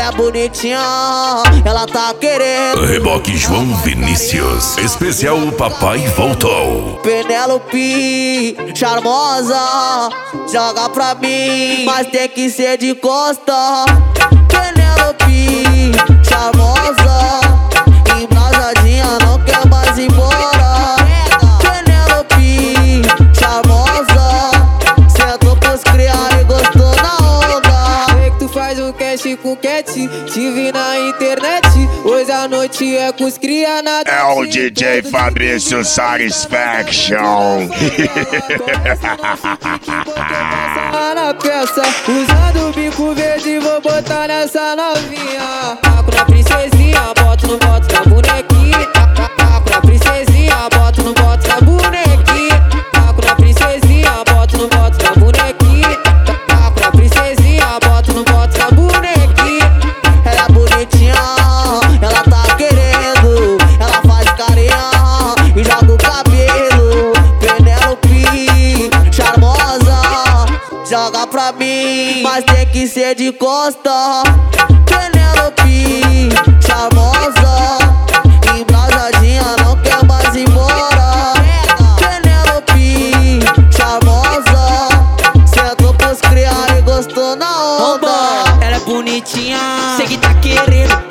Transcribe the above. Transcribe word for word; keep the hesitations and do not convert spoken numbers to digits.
Ela é bonitinha, ela tá querendo. Reboque João Vinícius, especial o papai voltou. Penélope, charmosa, joga pra mim, mas tem que ser de costa. Penélope, charmosa, embrasadinha, não quer mais ir embora. Penélope, charmosa, sentou pros criar e gostou na onda. Sei que tu faz um cast com cat, te vi na internet. Hoje a noite é com os cria na É o D J Fabrício Satisfaction. Na peça, usando o bico verde, vou botar nessa novinha. Taco na princesinha, boto no boto na bonequinha. Taco na princesinha, boto no boto na bonequinha. Taco na princesinha, boto no boto na bonequinha. Taco na princesinha, boto no boto na bonequinha. Ela é bonitinha, ela tá querendo. Ela faz carinha e joga o cabelo. Penélope, charmosa, joga pra mim, mas tem que ser de costa. Penélope, charmosa, embrasadinha, não quer mais ir embora. Penélope, charmosa, sentou pros criar e gostou na onda. Ela é bonitinha, sei que tá querendo.